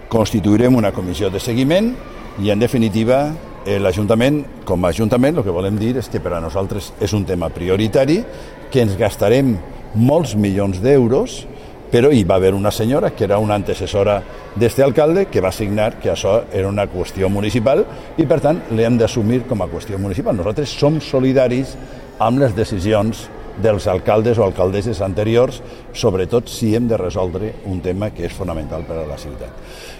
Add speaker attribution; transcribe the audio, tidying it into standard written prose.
Speaker 1: constituirem una comissió de seguiment i, en definitiva, l'Ajuntament, com a Ajuntament, el que volem dir és que per a nosaltres és un tema prioritari, que ens gastarem molts milions d'euros, però hi va haver una senyora que era una antecessora d'este alcalde que va signar que això era una qüestió municipal i, per tant, l'hem d'assumir com a qüestió municipal. Nosaltres som solidaris amb les decisions dels alcaldes o alcaldesses anteriors, sobretot si hem de resoldre un tema que és fonamental per a la ciutat.